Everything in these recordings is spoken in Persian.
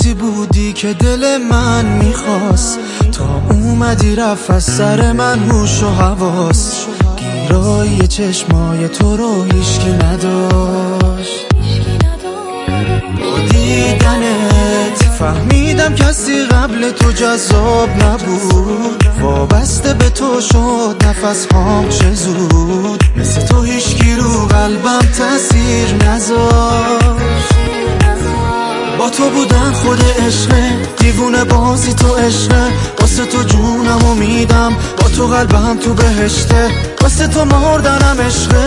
کسی بودی که دل من میخواست، تا اومدی رفت از سر من هوش و حواس. گیرای چشمای تو رو هیچکی نداشت. با دیدنت فهمیدم کسی قبل تو جذاب نبود. وابسته به تو شد نفس هام چه زود. مثل تو هیچکی رو قلبم تأثیر نذاشت. با تو بودن خود عشقه، دیوونه بازی تو عشقه. واسه تو جونم میدم، با تو قلبم تو بهشته. واسه تو مردنم عشقه،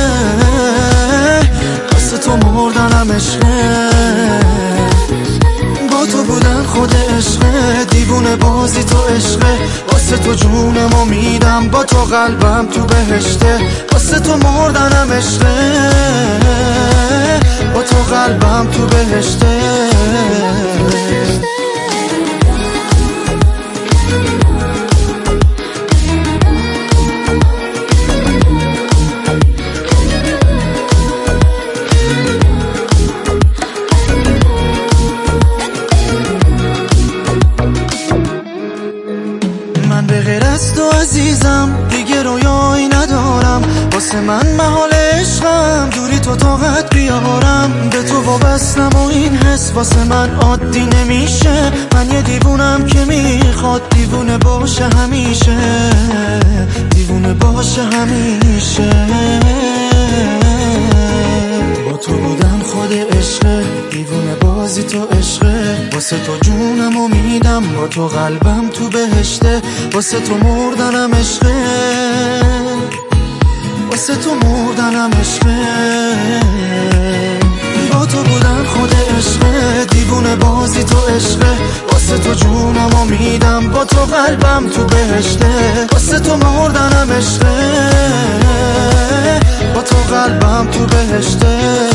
واسه تو مردنم عشقه. با تو بودن خود عشقه، دیوونه بازی تو عشقه. واسه تو جونم میدم، با تو قلبم تو بهشته. واسه تو مردنم عشقه، با تو قلبم تو بهشته. من به غیر از تو عزیزم دیگه رویایی ندارم. واسه من محال عشقم دوری تو طاقت بیارم. به تو وابستم و این حس واسه من عادی نمیشه. من یه دیوونم که میخواد دیوونه باشه همیشه، دیوونه باشه همیشه. با تو بودم خود عشقه، دیوونه بازی تو عشقه. واسه تو جونم میدم، با تو قلبم تو بهشته. واسه تو مردنم عشقه، واسه تو مردنم عشقه. با تو بودن خود عشقه، دیوونه بازی تو عشقه. واسه تو جونم میدم، با تو قلبم تو بهشته. واسه تو مردنم عشقه، با تو قلبم تو بهشته.